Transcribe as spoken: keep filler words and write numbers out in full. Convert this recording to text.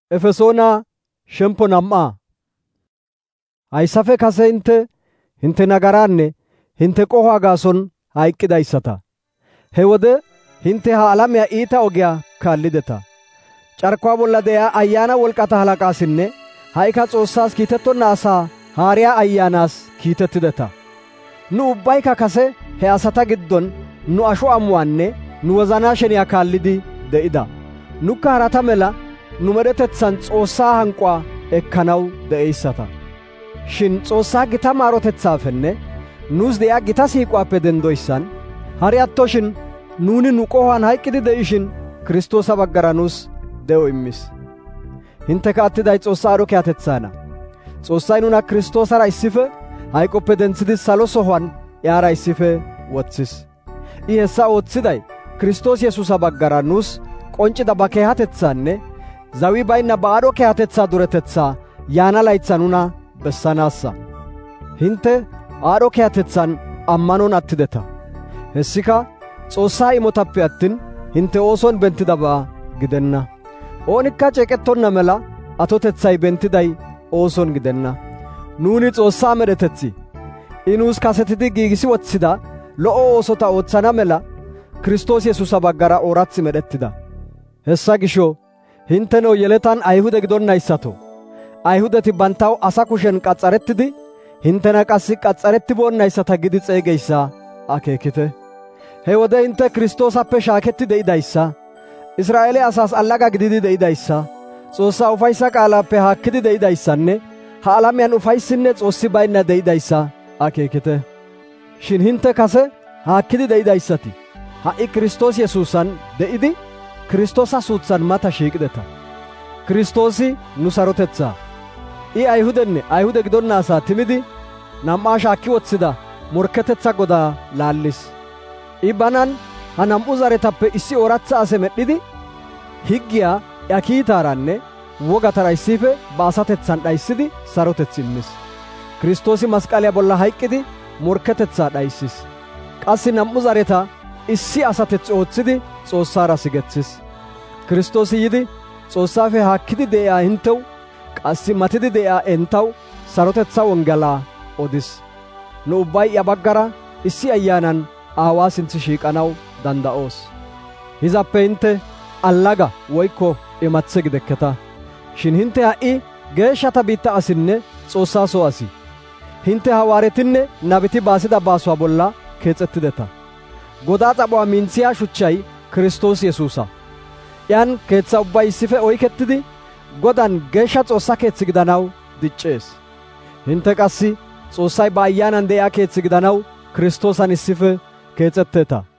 Efesoona shempo nam'a. Hayssafe kase hinte hinte nagaraanne hinte qohuwa gaason hayqqidayssata. He wode hinte ha alamiya iita ogiyaa kaallideta. Carkuwaa bolla de'iyaa ayyaana wolqata halaqaasinne ha'ika Xoossaas kiitettonna asaa haariyaa ayyaanaas kiitettideta. Nu ubbaykka kase he asata giddon nu asho amuwaanne nu wozanaa sheniyaa kaallidi de'ida. Nukka harata mela nu medhetetsan Xoossaa hanquwaa ekkanaw de'eyssata. Shin Xoossaa gita maarotetsaafenne nuus de'iyaa gita siiquwaappe dendoyssan hari attoshin nuuni nu qohuwaan hayqqidi de'ishin Kiristoosa baggara nuus de'o immis. Hinteka attiday Xoossaa aadho kiyatetsaana. Xoossay nuna Kiristoosara issife hayqoppe denthidi salo sohuwaan iyara issife woththis. I hessa ooththiday Kiristoos Yesuusa baggara nuus qonccida ba keehatetsaanne zawi baynna ba aadho keehatetsaa duretetsaa yaana laytha nuna bessanaassa. Hinte aadho keehatetsan ammanon attideta. Hessika Xoossaa imotappe attin hinte ooson bentidabaa gidenna. Oonikka ceeqettonna mela atotethay bentiday ooson gidenna. Nuuni Xoossaa medhetetsi. I nuus kasetidi giigisi woththida lo'o oosota ooththana mela Kiristoos Yesuusa baggara oorathi medhettida. Hessa gisho hinteno yeletan Ayhude gidonnayssato, Ayhudeti bantaw asa kushen qaxxarettidi hintena qassi qaxxarettiboonnayssata gidi xeegeyssa akeekite. He wode hinte Kiristoosappe shaaketti de'idayssa, Israa'eele asaas allaga gididi de'idayssa, Xoossaa ufayssa qaalaappe haakkidi de'idayssanne ha alamiyan ufayssinne Xoossi baynna de'idayssa akeekite. Shin hinte kase haakkidi de'idayssati ha'i Kiristoos Yesuusan de'idi Kiristoosa suutsan mata shiiqideta. Kiristoosi nu sarotetsaa. I Ayhudenne Ayhude gidonna asaa timidi nam'aa shaakki woththida morketetsa godaa laallis. I banan ha nam'u zaretappe issi ooratha ase medhidi higgiyaa iya kiitaaranne wogatara issife ba asatetsan dhayssidi saroteth immis. Kiristoosi masqaliya bolla hayqqidi morketetsaa dhayssis. Qassi nam'u zareta issi asateth ooththidi Xoossaara sigethis. Kiristoosi yidi Xoossaafe haakkidi de'iyaa hintew qassi matidi de'iyaa entaw sarotetsa wonggalaa odis. Nu ubbay iya baggara issi ayyaanan Aawaa sinthi shiiqanaw danda'oos. Hizappe hinte allaga woykko imathe gidekketa. Shin hinte ha'i geeshshata biitta asinne Xoossaa soo asi. Hinte hawaaretinne nabiti baasida baasuwaa bolla keexettideta. Godaa xaphuwaa minthiyaa shuchchay Kiristoos Yesuusa. Iyaan keeththa ubbay issife oykettidi Godan geeshsha Xoossa keeththi gidanaw diccees. Hinte qassi Xoossay ba ayyaanan de'iyaa keeththi gidanaw Kiristoosan issife keexetteeta.